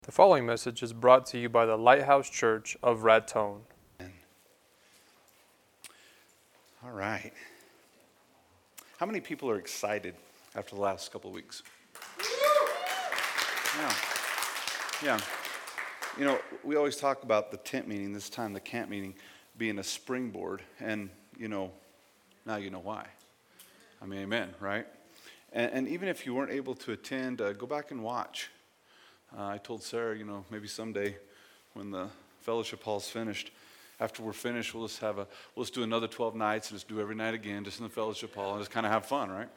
The following message is brought to you by the Lighthouse Church of Raton. All right. How many people are excited after the last couple of weeks? Yeah. You know, we always talk about the tent meeting, this time the camp meeting, being a springboard. And, now you know why. I mean, amen, right? And even if you weren't able to attend, go back and watch. I told Sarah, maybe someday when the fellowship hall's finished, after we're finished, we'll just do another 12 nights and just do every night again, just in the fellowship hall, and just kind of have fun, right?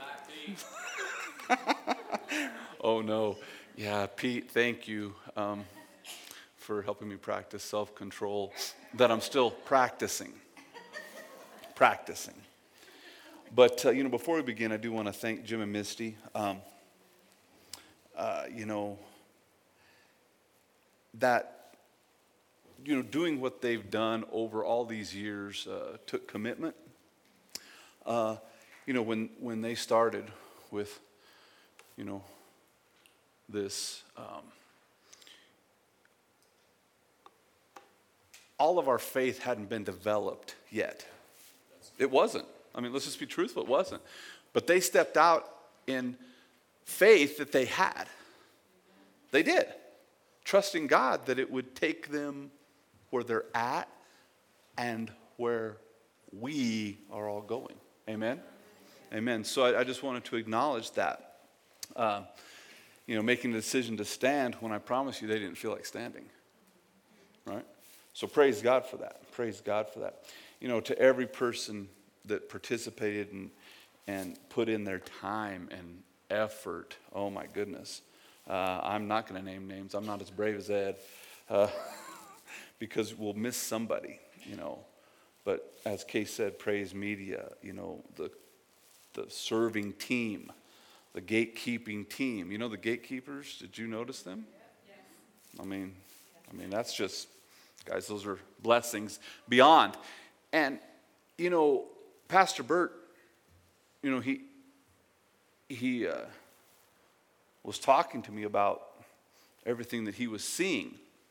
Oh, no. Yeah, Pete, thank you for helping me practice self-control that I'm still practicing. But, before we begin, I do want to thank Jim and Misty. Doing what they've done over all these years took commitment. When they started with, this, all of our faith hadn't been developed yet. It wasn't. I mean, let's just be truthful, it wasn't. But they stepped out in faith that they had. They did. Trusting God that it would take them where they're at and where we are all going. Amen? Amen. So I just wanted to acknowledge that. Making the decision to stand when I promise you they didn't feel like standing. Right? So praise God for that. Praise God for that. To every person that participated and put in their time and effort, oh my goodness. I'm not going to name names. I'm not as brave as Ed because we'll miss somebody, But as Kay said, Praise Media, the serving team, the gatekeeping team. The gatekeepers, did you notice them? Yes. I mean, that's just, guys, those are blessings beyond. And, Pastor Bert, he was talking to me about everything that he was seeing.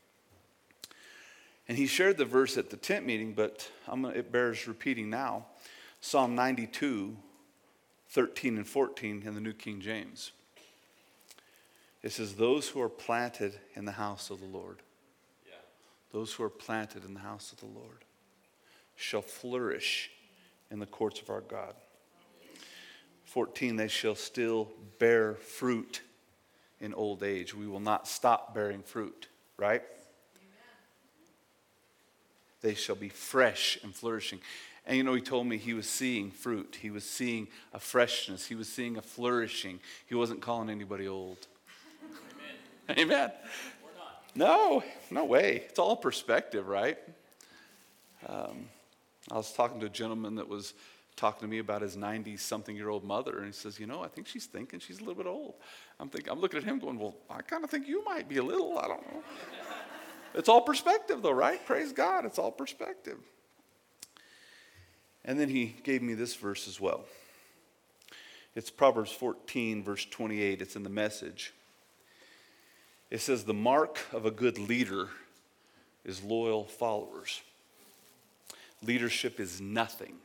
And he shared the verse at the tent meeting, but it bears repeating now. Psalm 92, 13 and 14 in the New King James. It says, those who are planted in the house of the Lord, those who are planted in the house of the Lord shall flourish in the courts of our God. 14, they shall still bear fruit in old age. We will not stop bearing fruit, right? They shall be fresh and flourishing. And he told me he was seeing fruit. He was seeing a freshness. He was seeing a flourishing. He wasn't calling anybody old. Amen. Amen. No way. It's all perspective, right? I was talking to a gentleman that was talking to me about his 90-something-year-old mother, and he says, I think she's thinking she's a little bit old. I'm looking at him going, well, I kind of think you might be a little, I don't know. It's all perspective though, right? Praise God, it's all perspective. And then he gave me this verse as well. It's Proverbs 14, verse 28. It's in the Message. It says, the mark of a good leader is loyal followers. Leadership is nothing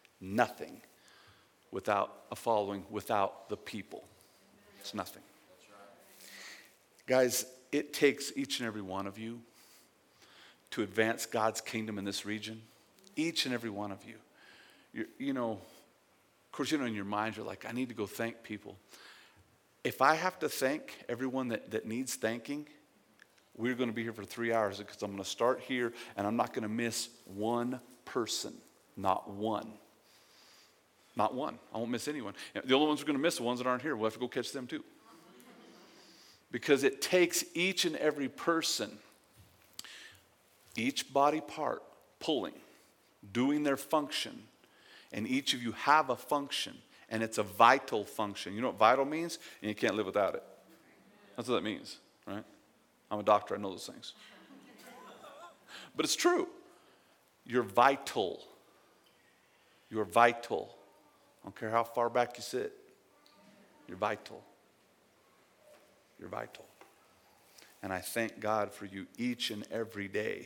without a following, without the people. It's nothing. Guys, it takes each and every one of you to advance God's kingdom in this region. Each and every one of you. Of course, in your mind, you're like, I need to go thank people. If I have to thank everyone that needs thanking, we're going to be here for 3 hours because I'm going to start here and I'm not going to miss one person. Not one. Not one. I won't miss anyone. The only ones we're going to miss are the ones that aren't here. We'll have to go catch them too. Because it takes each and every person, each body part, pulling, doing their function. And each of you have a function. And it's a vital function. You know what vital means? And you can't live without it. That's what that means, right? I'm a doctor. I know those things. But it's true. You're vital. You're vital. I don't care how far back you sit. You're vital. You're vital. And I thank God for you each and every day.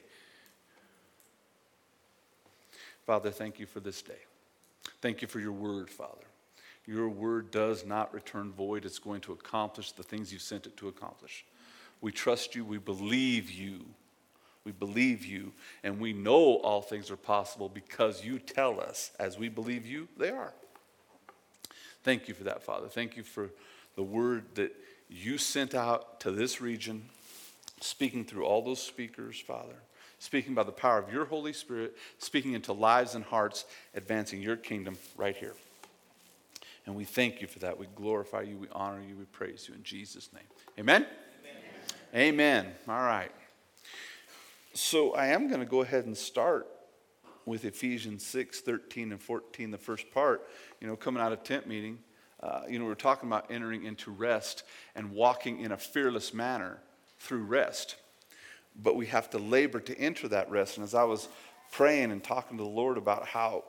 Father, thank you for this day. Thank you for your word, Father. Your word does not return void. It's going to accomplish the things you sent it to accomplish. We trust you. We believe you. We believe you. And we know all things are possible because you tell us, as we believe you, they are. Thank you for that, Father. Thank you for the word that you sent out to this region, speaking through all those speakers, Father. Speaking by the power of your Holy Spirit, speaking into lives and hearts, advancing your kingdom right here. And we thank you for that. We glorify you, we honor you, we praise you in Jesus' name. Amen? Amen. All right. So I am going to go ahead and start with Ephesians 6, 13 and 14, the first part. Coming out of tent meeting, we're talking about entering into rest and walking in a fearless manner through rest. But we have to labor to enter that rest. And as I was praying and talking to the Lord about how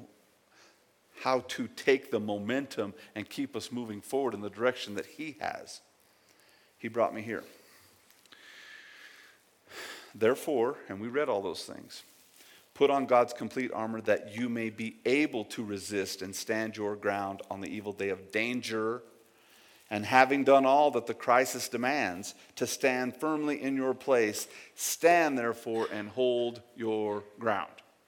to take the momentum and keep us moving forward in the direction that he has, he brought me here. Therefore, and we read all those things, put on God's complete armor that you may be able to resist and stand your ground on the evil day of danger. And having done all that the crisis demands, to stand firmly in your place, stand therefore and hold your ground.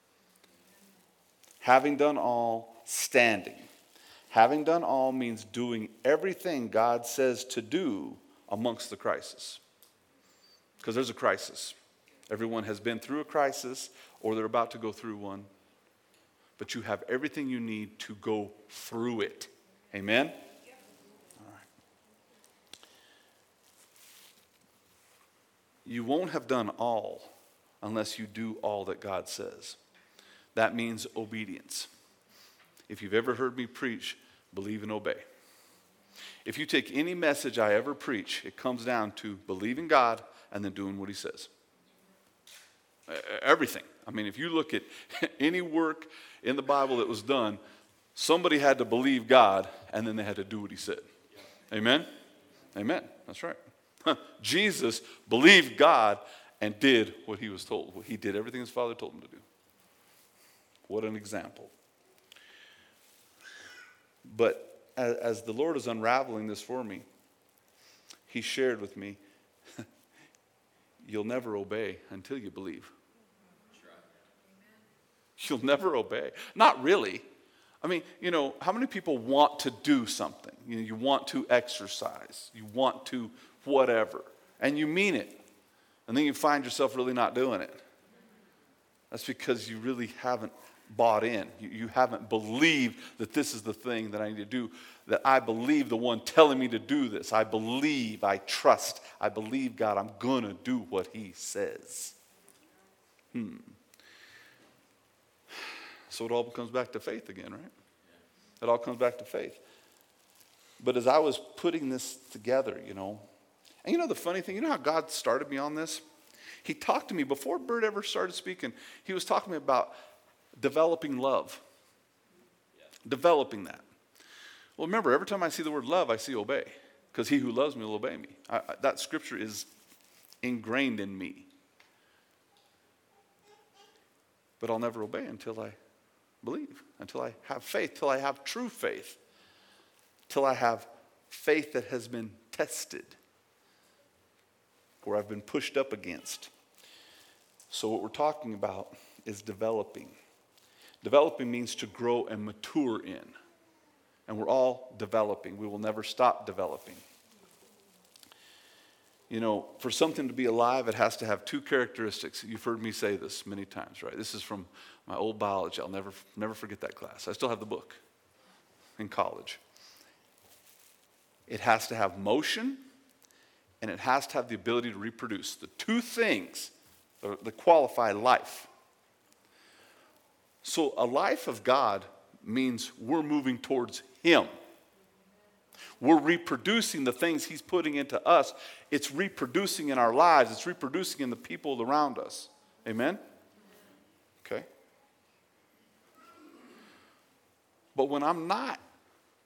Having done all, standing. Having done all means doing everything God says to do amongst the crisis. Because there's a crisis. Everyone has been through a crisis or they're about to go through one. But you have everything you need to go through it. Amen? All right. You won't have done all unless you do all that God says. That means obedience. If you've ever heard me preach, believe and obey. If you take any message I ever preach, it comes down to believing God and then doing what he says. Everything. I mean, if you look at any work in the Bible that was done, somebody had to believe God and then they had to do what he said. Amen? Amen. That's right. Jesus believed God and did what he was told. He did everything his Father told him to do. What an example. But as the Lord is unraveling this for me, he shared with me, you'll never obey until you believe. You'll never obey. Not really. I mean, how many people want to do something? You want to exercise. You want to whatever. And you mean it. And then you find yourself really not doing it. That's because you really haven't bought in. You haven't believed that this is the thing that I need to do. That I believe the one telling me to do this. I believe, I trust, I believe God, I'm going to do what he says. So it all comes back to faith again, right? It all comes back to faith. But as I was putting this together, and the funny thing, how God started me on this? He talked to me before Bert ever started speaking. He was talking to me about developing love. Developing that. Well, remember, every time I see the word love, I see obey. Because he who loves me will obey me. That scripture is ingrained in me. But I'll never obey until I believe, until I have faith, till I have true faith, till I have faith that has been tested, or I've been pushed up against. So what we're talking about is developing. Developing means to grow and mature in. And we're all developing. We will never stop developing. For something to be alive, it has to have two characteristics. You've heard me say this many times, right? This is from my old biology. I'll never forget that class. I still have the book in college. It has to have motion, and it has to have the ability to reproduce. The two things that qualify life. So a life of God means we're moving towards him. We're reproducing the things he's putting into us. It's reproducing in our lives. It's reproducing in the people around us. Amen? Okay. But when I'm not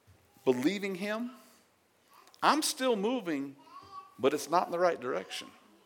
believing him, I'm still moving, but it's not in the right direction.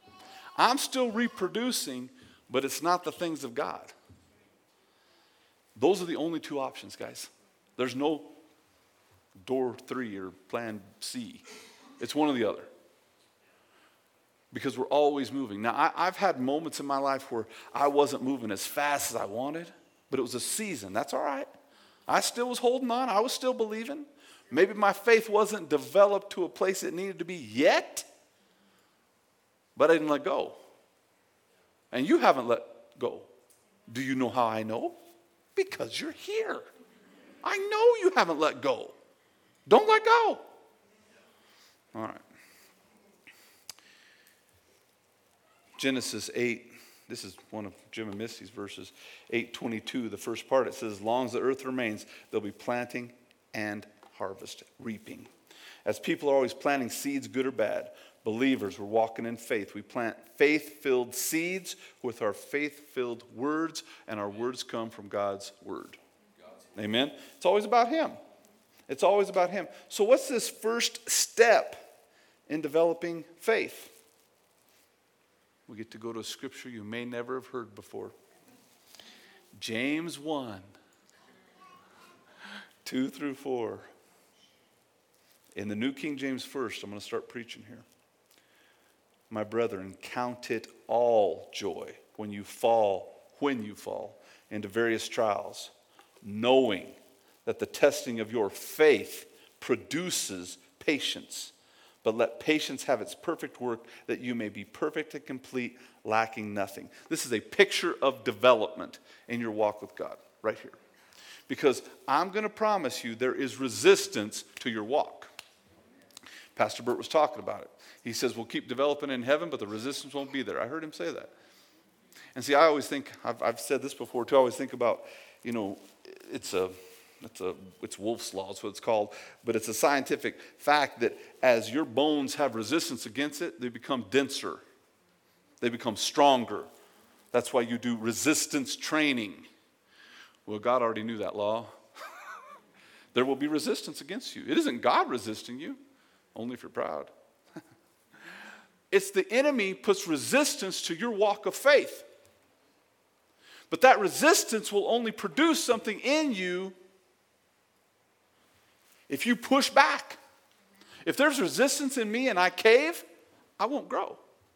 I'm still reproducing, but it's not the things of God. Those are the only two options, guys. There's no door 3 or plan C. It's one or the other. Because we're always moving. Now, I've had moments in my life where I wasn't moving as fast as I wanted, but it was a season. That's all right. I still was holding on. I was still believing. Maybe my faith wasn't developed to a place it needed to be yet, but I didn't let go. And you haven't let go. Do you know how I know? Because you're here. I know you haven't let go. Don't let go. All right. Genesis 8, this is one of Jim and Missy's verses, 8:22, the first part, it says, as long as the earth remains, there'll be planting and harvest, reaping. As people are always planting seeds, good or bad, believers, we're walking in faith. We plant faith-filled seeds with our faith-filled words, and our words come from God's word. Amen? It's always about Him. It's always about Him. So what's this first step in developing faith? We get to go to a scripture you may never have heard before. James 1, 2 through 4. In the New King James first, I'm going to start preaching here. My brethren, count it all joy when you fall into various trials, knowing that the testing of your faith produces patience. But let patience have its perfect work, that you may be perfect and complete, lacking nothing. This is a picture of development in your walk with God, right here. Because I'm going to promise you there is resistance to your walk. Pastor Bert was talking about it. He says, we'll keep developing in heaven, but the resistance won't be there. I heard him say that. And see, I always think, I've said this before too, I always think about, it's Wolff's Law, that's what it's called, but it's a scientific fact that as your bones have resistance against it, they become denser. They become stronger. That's why you do resistance training. Well, God already knew that law. There will be resistance against you. It isn't God resisting you, only if you're proud. It's the enemy puts resistance to your walk of faith. But that resistance will only produce something in you if you push back. If there's resistance in me and I cave, I won't grow.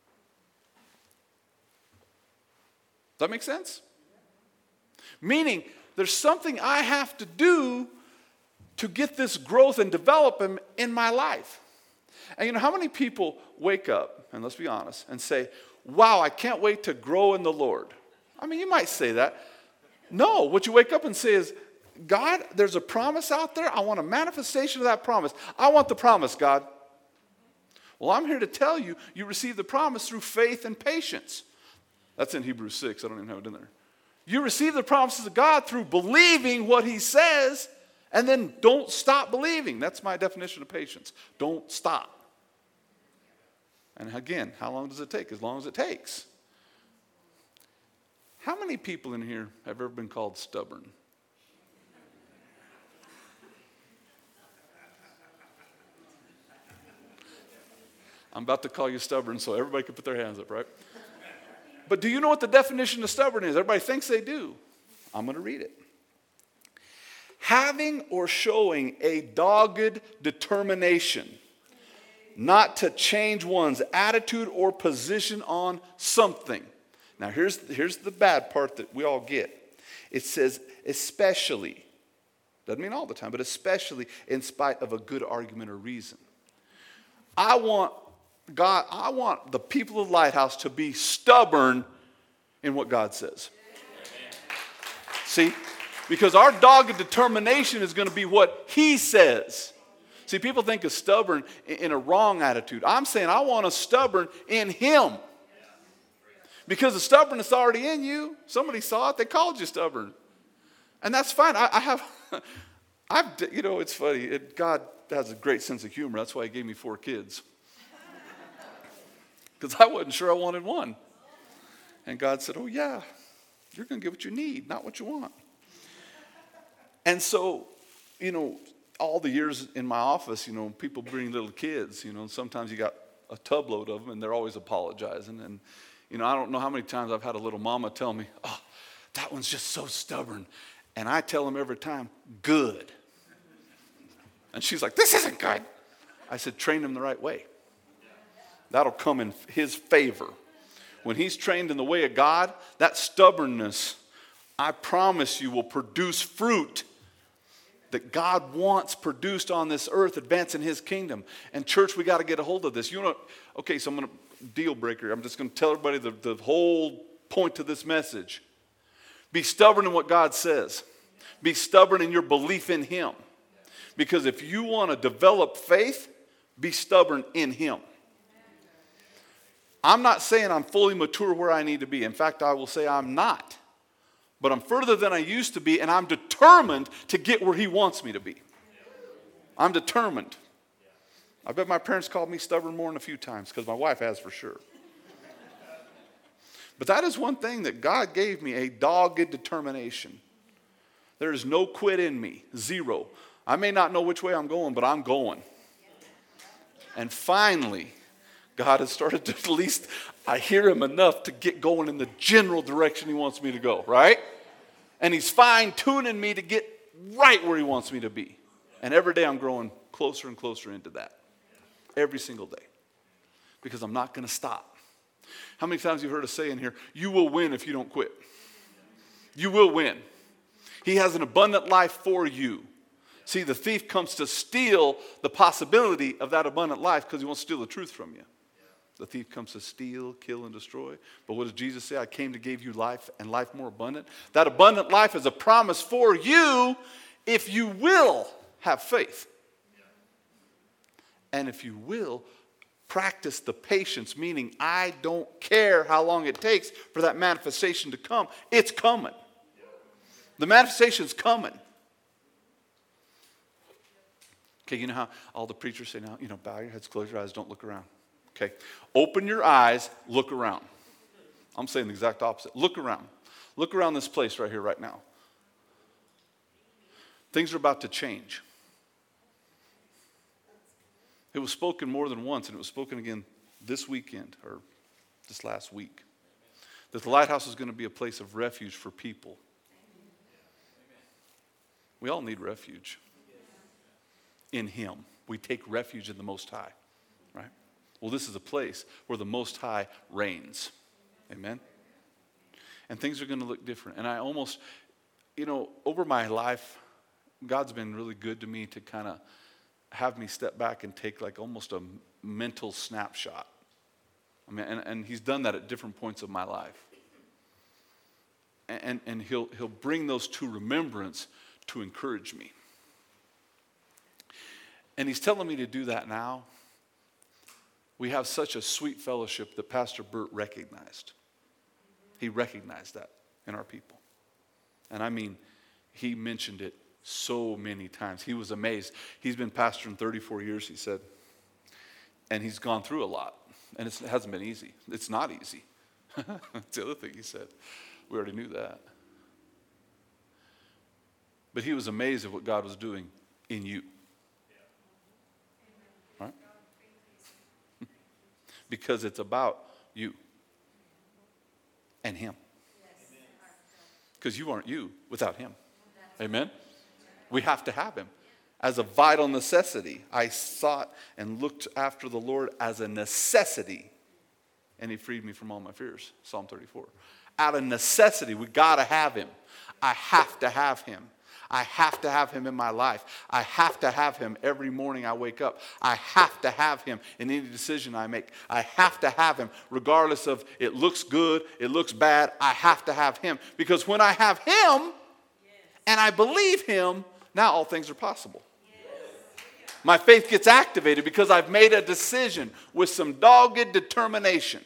Does that make sense? Meaning, there's something I have to do to get this growth and development in my life. And how many people wake up, and let's be honest, and say, wow, I can't wait to grow in the Lord. I mean, you might say that. No, what you wake up and say is, God, there's a promise out there. I want a manifestation of that promise. I want the promise, God. Well, I'm here to tell you, you receive the promise through faith and patience. That's in Hebrews 6. I don't even have it in there. You receive the promises of God through believing what He says, and then don't stop believing. That's my definition of patience. Don't stop. And again, how long does it take? As long as it takes. How many people in here have ever been called stubborn? I'm about to call you stubborn so everybody can put their hands up, right? But do you know what the definition of stubborn is? Everybody thinks they do. I'm going to read it. Having or showing a dogged determination not to change one's attitude or position on something. Now here's the bad part that we all get. It says especially. Doesn't mean all the time, but especially in spite of a good argument or reason. I want the people of Lighthouse to be stubborn in what God says. See? Because our dogged determination is going to be what He says. See, people think of stubborn in a wrong attitude. I'm saying I want a stubborn in Him. Because the stubbornness is already in you. Somebody saw it. They called you stubborn. And that's fine. It's funny. God has a great sense of humor. That's why He gave me 4 kids. Because I wasn't sure I wanted one. And God said, oh yeah, you're going to get what you need, not what you want. And so, all the years in my office, people bring little kids, sometimes you got a tub load of them, and they're always apologizing. And, I don't know how many times I've had a little mama tell me, oh, that one's just so stubborn. And I tell them every time, good. And she's like, this isn't good. I said, train him the right way. That'll come in his favor. When he's trained in the way of God, that stubbornness, I promise you, will produce fruit that God wants produced on this earth, advancing his kingdom. And church, we got to get a hold of this. Okay, so I'm going to, deal breaker. I'm just going to tell everybody the whole point to this message. Be stubborn in what God says. Be stubborn in your belief in him. Because if you want to develop faith, be stubborn in him. I'm not saying I'm fully mature where I need to be. In fact, I will say I'm not. But I'm further than I used to be, and I'm determined to get where he wants me to be. I'm determined. I bet my parents called me stubborn more than a few times, because my wife has for sure. But that is one thing that God gave me, a dogged determination. There is no quit in me, zero. I may not know which way I'm going, but I'm going. And finally, God has started to, at least I hear him enough to get going in the general direction he wants me to go, right? And he's fine-tuning me to get right where he wants me to be. And every day I'm growing closer and closer into that. Every single day. Because I'm not going to stop. How many times have you heard us say in here, you will win if you don't quit? You will win. He has an abundant life for you. See, the thief comes to steal the possibility of that abundant life because he wants to steal the truth from you. The thief comes to steal, kill, and destroy. But what does Jesus say? I came to give you life and life more abundant. That abundant life is a promise for you if you will have faith. And if you will practice the patience, meaning I don't care how long it takes for that manifestation to come. It's coming. The manifestation's coming. Okay, you know how all the preachers say now, bow your heads, close your eyes, don't look around. Okay, open your eyes, look around. I'm saying the exact opposite. Look around. Look around this place right here, right now. Things are about to change. It was spoken more than once, and it was spoken again this weekend, or this last week, that the Lighthouse is going to be a place of refuge for people. We all need refuge. In him. We take refuge in the Most High. Right? Well, this is a place where the Most High reigns. Amen? And things are going to look different. And I almost, over my life, God's been really good to me to kind of have me step back and take like almost a mental snapshot. I mean, and he's done that at different points of my life. And he'll bring those to remembrance to encourage me. And he's telling me to do that now. We have such a sweet fellowship that Pastor Burt recognized. He recognized that in our people. And I mean, he mentioned it so many times. He was amazed. He's been pastoring 34 years, he said. And he's gone through a lot. And it hasn't been easy. It's not easy. That's the other thing he said. We already knew that. But he was amazed at what God was doing in you. Right? Because it's about you and him. Because you aren't you without him. Amen? We have to have him as a vital necessity. I sought and looked after the Lord as a necessity, and he freed me from all my fears. Psalm 34. Out of necessity, we got to have him. I have to have him. I have to have him in my life. I have to have him every morning I wake up. I have to have him in any decision I make. I have to have him regardless of it looks good, it looks bad. I have to have him. Because when I have him and I believe him, now all things are possible. My faith gets activated because I've made a decision with some dogged determination.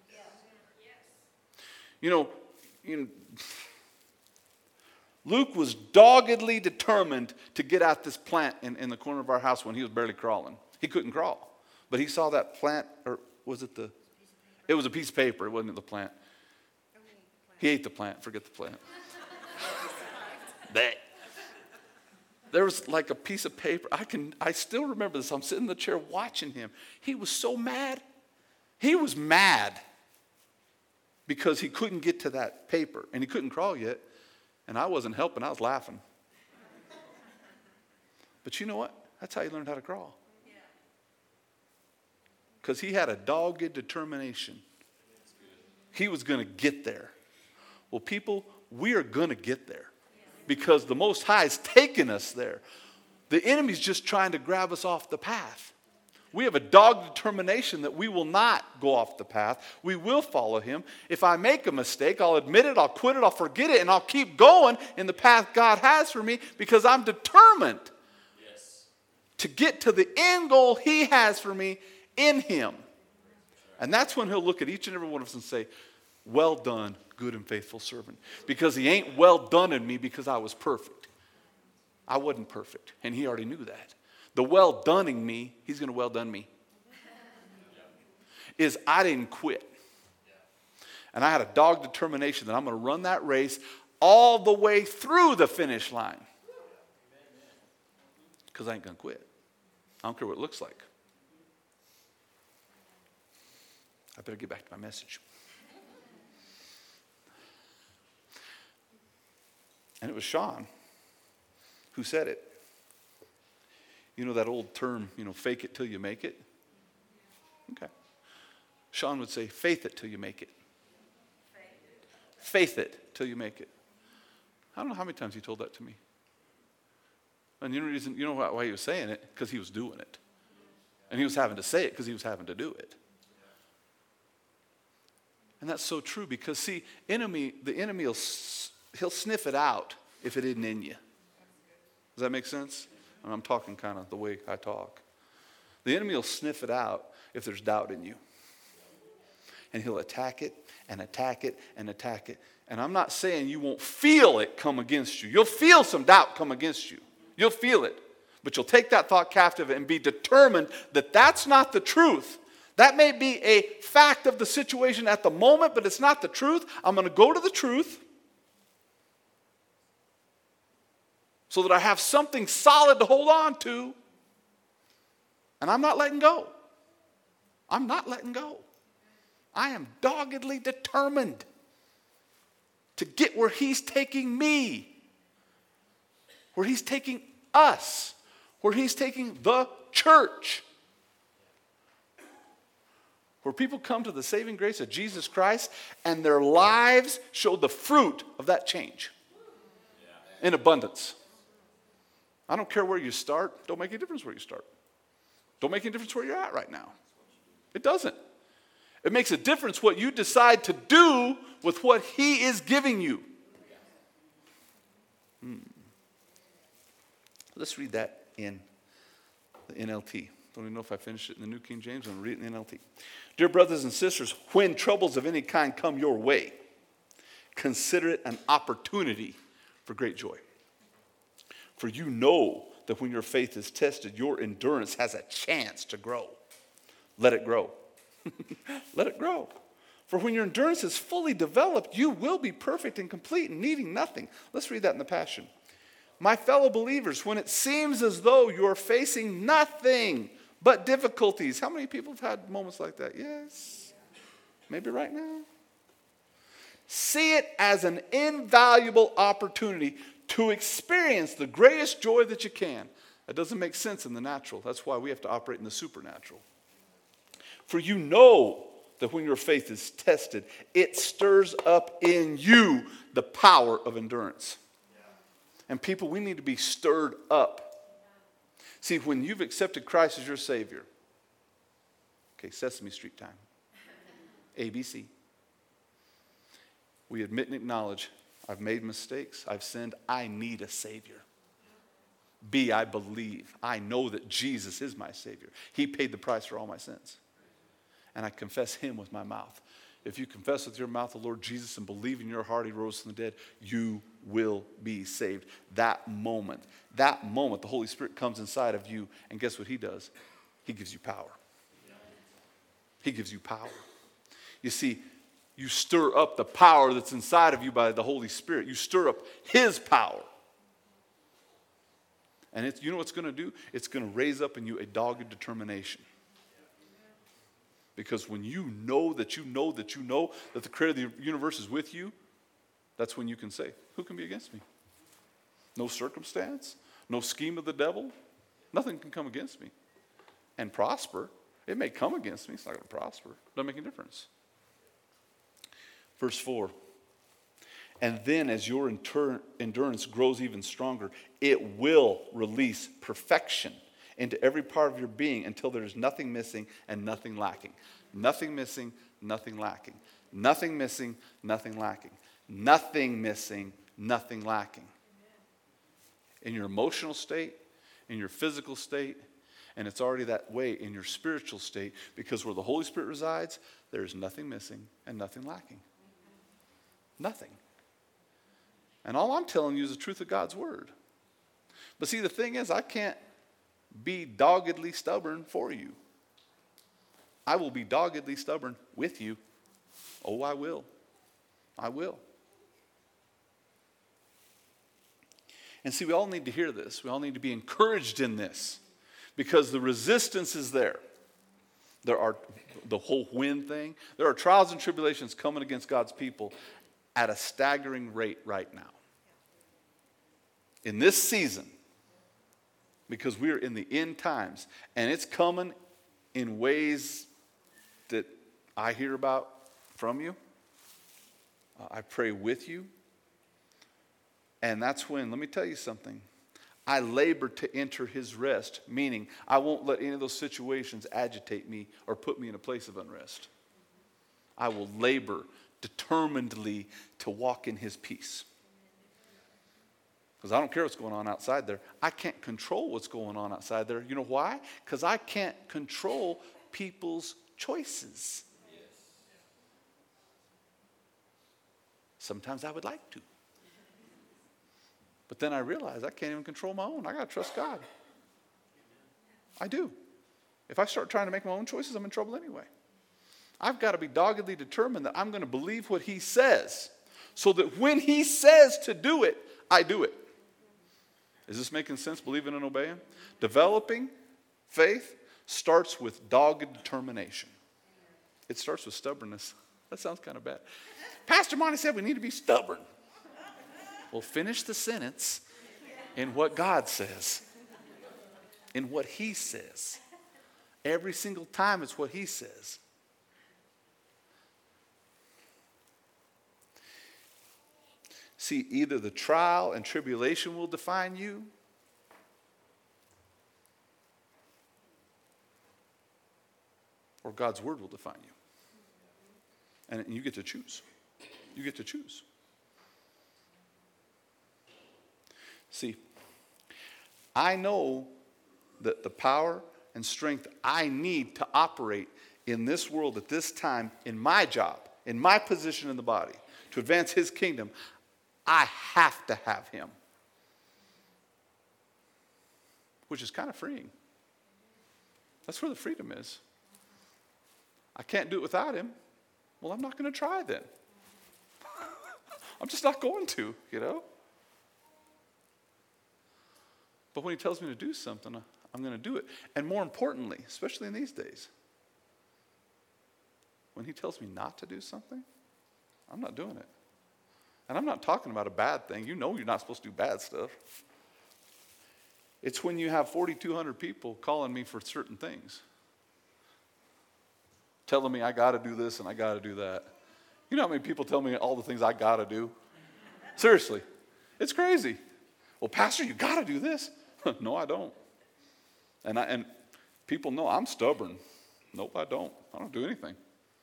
Luke was doggedly determined to get at this plant in the corner of our house when he was barely crawling. He couldn't crawl. But he saw that plant, or was it it was a piece of paper. It wasn't the plant. He ate the plant. Forget the plant. There was like a piece of paper. I still remember this. I'm sitting in the chair watching him. He was so mad. He was mad because he couldn't get to that paper and he couldn't crawl yet. And I wasn't helping, I was laughing. But you know what? That's how he learned how to crawl. Because he had a dogged determination. He was going to get there. Well, people, we are going to get there. Because the Most High has taken us there. The enemy's just trying to grab us off the path. We have a dogged determination that we will not go off the path. We will follow him. If I make a mistake, I'll admit it, I'll quit it, I'll forget it, and I'll keep going in the path God has for me because I'm determined to get to the end goal he has for me in him. And that's when he'll look at each and every one of us and say, well done, good and faithful servant. Because he ain't well done in me because I was perfect. I wasn't perfect, and he already knew that. The well doneing me, he's going to well done me. Is I didn't quit. And I had a dogged determination that I'm going to run that race all the way through the finish line. Because I ain't going to quit. I don't care what it looks like. I better get back to my message. And it was Sean who said it. You know that old term, fake it till you make it? Okay. Sean would say, faith it till you make it. Faith it till you make it. I don't know how many times he told that to me. And you know why he was saying it? Because he was doing it. And he was having to say it because he was having to do it. And that's so true because, see, the enemy he'll sniff it out if it isn't in you. Does that make sense? And I'm talking kind of the way I talk. The enemy will sniff it out if there's doubt in you. And he'll attack it and attack it and attack it. And I'm not saying you won't feel it come against you. You'll feel some doubt come against you. You'll feel it. But you'll take that thought captive and be determined that that's not the truth. That may be a fact of the situation at the moment, but it's not the truth. I'm going to go to the truth so that I have something solid to hold on to. And I'm not letting go. I'm not letting go. I am doggedly determined to get where he's taking me, where he's taking us, where he's taking the church. Where people come to the saving grace of Jesus Christ and their lives show the fruit of that change in abundance. I don't care where you start. Don't make any difference where you start. Don't make any difference where you're at right now. It doesn't. It makes a difference what you decide to do with what he is giving you. Let's read that in the NLT. Don't even know if I finished it in the New King James. I'm going to read it in the NLT. Dear brothers and sisters, when troubles of any kind come your way, consider it an opportunity for great joy. For you know that when your faith is tested, your endurance has a chance to grow. Let it grow. Let it grow. For when your endurance is fully developed, you will be perfect and complete and needing nothing. Let's read that in the Passion. My fellow believers, when it seems as though you're facing nothing but difficulties. How many people have had moments like that? Yes. Maybe right now. See it as an invaluable opportunity to experience the greatest joy that you can. That doesn't make sense in the natural. That's why we have to operate in the supernatural. For you know that when your faith is tested, it stirs up in you the power of endurance. And people, we need to be stirred up. See, when you've accepted Christ as your Savior, okay, Sesame Street time, ABC. We admit and acknowledge, I've made mistakes, I've sinned, I need a Savior. B, I believe, I know that Jesus is my Savior. He paid the price for all my sins. And I confess him with my mouth. If you confess with your mouth the Lord Jesus and believe in your heart he rose from the dead, you will be saved. That moment, the Holy Spirit comes inside of you, and guess what he does? He gives you power. He gives you power. You see, you stir up the power that's inside of you by the Holy Spirit. You stir up his power. And you know what it's going to do? It's going to raise up in you a dogged determination. Because when you know that the creator of the universe is with you, that's when you can say, who can be against me? No circumstance, no scheme of the devil, nothing can come against me and prosper. It may come against me, it's not going to prosper. Doesn't make any difference. Verse 4, and then as your endurance grows even stronger, it will release perfection into every part of your being until there is nothing missing and nothing lacking. Nothing missing, nothing lacking. Nothing missing, nothing lacking. Nothing missing, nothing lacking. In your emotional state, in your physical state, and it's already that way in your spiritual state, because where the Holy Spirit resides, there is nothing missing and nothing lacking. Nothing. And all I'm telling you is the truth of God's word. But see, the thing is, I can't be doggedly stubborn for you. I will be doggedly stubborn with you. Oh, I will. I will. And see, we all need to hear this. We all need to be encouraged in this. Because the resistance is there. There are the whole wind thing. There are trials and tribulations coming against God's people at a staggering rate right now. In this season, because we're in the end times, and it's coming in ways that I hear about from you. I pray with you. And that's when, let me tell you something, I labor to enter his rest, meaning I won't let any of those situations agitate me or put me in a place of unrest. I will labor determinedly to walk in his peace. Because I don't care what's going on outside there. I can't control what's going on outside there. You know why? Because I can't control people's choices. Sometimes I would like to. But then I realize I can't even control my own. I got to trust God. I do. If I start trying to make my own choices, I'm in trouble anyway. I've got to be doggedly determined that I'm going to believe what he says, so that when he says to do it, I do it. Is this making sense, believing and obeying? Developing faith starts with dogged determination. It starts with stubbornness. That sounds kind of bad. Pastor Monty said we need to be stubborn. Well, finish the sentence in what God says, in what he says. Every single time it's what he says. See, either the trial and tribulation will define you, or God's word will define you. And you get to choose. You get to choose. See, I know that the power and strength I need to operate in this world at this time, in my job, in my position in the body, to advance his kingdom, I have to have him. Which is kind of freeing. That's where the freedom is. I can't do it without him. Well, I'm not going to try then. I'm just not going to, you know. But when he tells me to do something, I'm going to do it. And more importantly, especially in these days, when he tells me not to do something, I'm not doing it. And I'm not talking about a bad thing. You know you're not supposed to do bad stuff. It's when you have 4,200 people calling me for certain things. Telling me I got to do this and I got to do that. You know how many people tell me all the things I got to do? Seriously. It's crazy. Well, Pastor, you got to do this. No, I don't. And people know I'm stubborn. Nope, I don't. I don't do anything.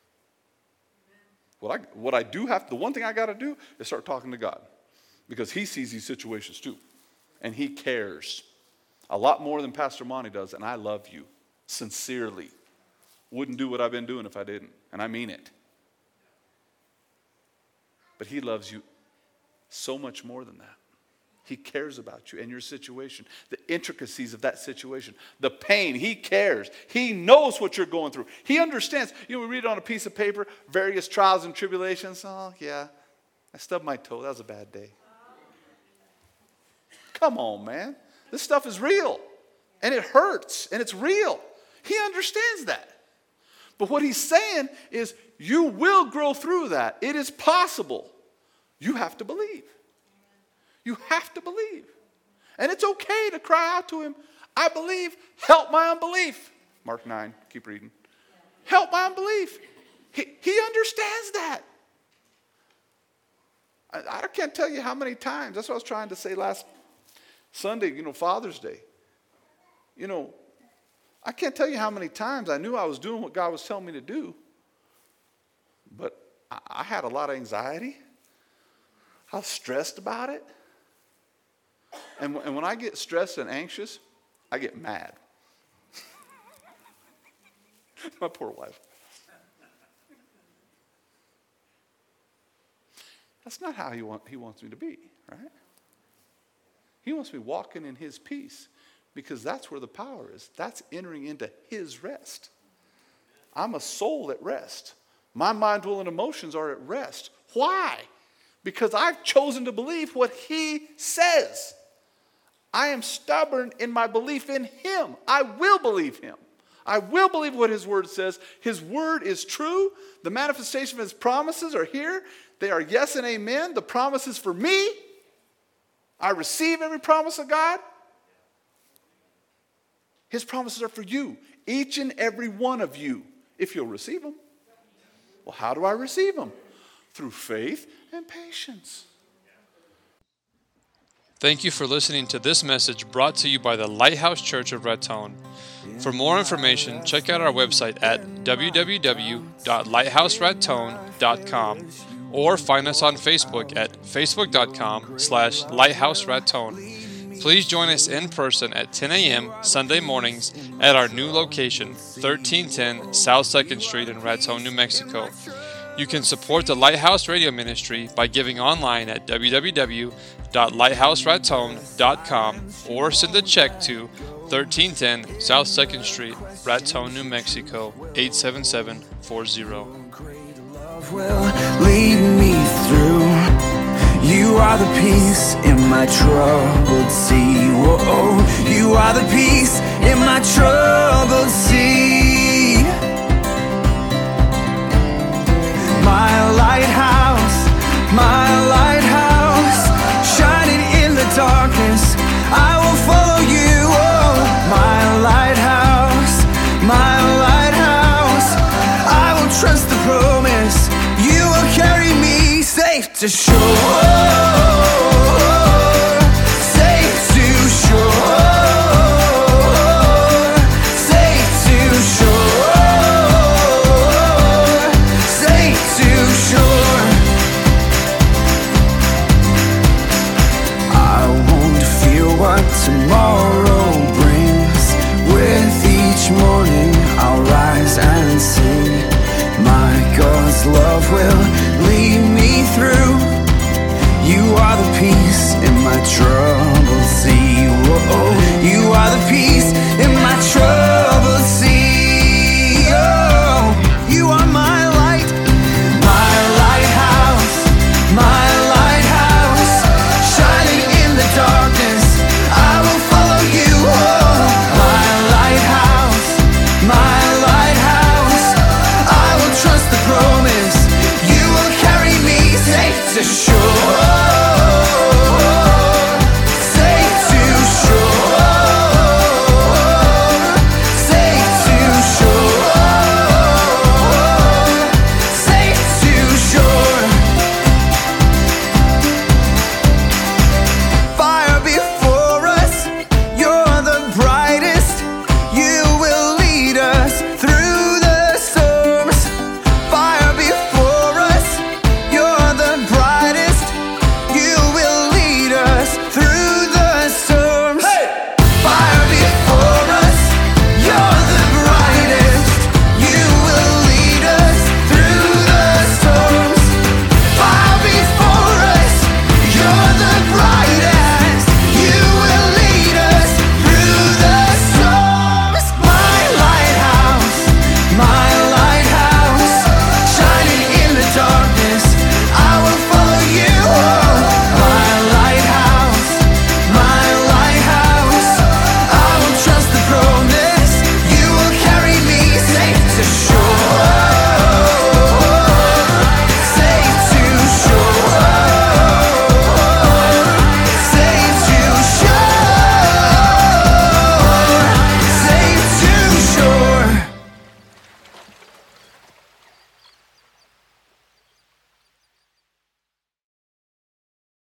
What I do have, the one thing I got to do is start talking to God, because he sees these situations too, and he cares a lot more than Pastor Monty does, and I love you sincerely. Wouldn't do what I've been doing if I didn't, and I mean it. But he loves you so much more than that. He cares about you and your situation, the intricacies of that situation, the pain. He cares. He knows what you're going through. He understands. You know, we read it on a piece of paper, various trials and tribulations. Oh, yeah, I stubbed my toe. That was a bad day. Come on, man. This stuff is real, and it hurts, and it's real. He understands that. But what he's saying is you will grow through that. It is possible. You have to believe. You have to believe. And it's okay to cry out to him, I believe, help my unbelief. Mark 9, keep reading. Help my unbelief. He understands that. I can't tell you how many times. That's what I was trying to say last Sunday, Father's Day. I can't tell you how many times I knew I was doing what God was telling me to do. But I had a lot of anxiety. I was stressed about it. And when I get stressed and anxious, I get mad. My poor wife. That's not how he wants me to be, right? He wants me walking in his peace because that's where the power is. That's entering into his rest. I'm a soul at rest. My mind, will, and emotions are at rest. Why? Because I've chosen to believe what he says. I am stubborn in my belief in him. I will believe him. I will believe what his word says. His word is true. The manifestation of his promises are here. They are yes and amen. The promises for me. I receive every promise of God. His promises are for you. Each and every one of you. If you'll receive them. Well, how do I receive them? Through faith and patience. Thank you for listening to this message brought to you by the Lighthouse Church of Raton. For more information, check out our website at www.lighthouseraton.com or find us on Facebook at facebook.com/lighthouseraton. Please join us in person at 10 a.m. Sunday mornings at our new location, 1310 South 2nd Street in Raton, New Mexico. You can support the Lighthouse Radio Ministry by giving online at www.lighthouseraton.com or send a check to 1310 South 2nd Street, Raton, New Mexico, 87740. Will lead me through. You are the peace in my troubled sea. Whoa, you are the peace in my troubled sea. My lighthouse, shining in the darkness, I will follow you. Oh, my lighthouse, I will trust the promise. You will carry me safe to shore. Tomorrow brings. With each morning I'll rise and sing. My God's love will lead me through. You are the peace in my troubled sea. Whoa, you are the peace in my troubled sea. Oh, you are my light, my lighthouse, shining in the darkness. I will follow you, oh, my lighthouse, I will trust the promise. You will carry me safe to shore.